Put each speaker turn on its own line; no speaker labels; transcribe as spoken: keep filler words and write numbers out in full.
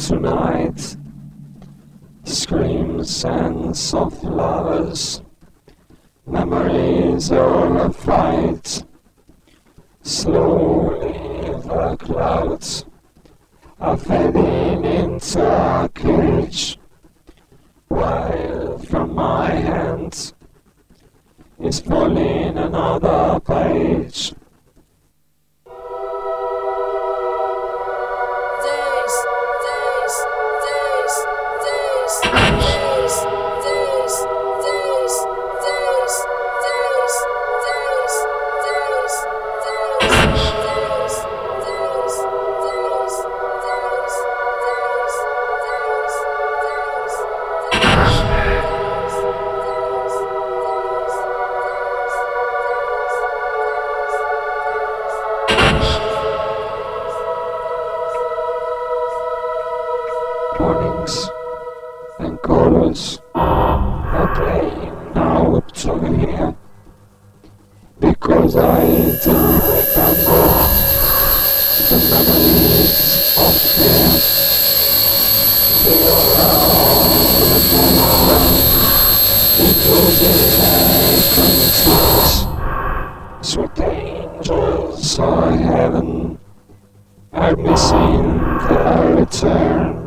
tonight. Screams and soft lovers, memories of flight. Slowly the clouds are fading into a cage, while from my hands is falling another page. Warnings and colors are playing out to here, because I do remember the memories of fear. They are all remembered, including acquaintances. Sweet angels of heaven are missing their return.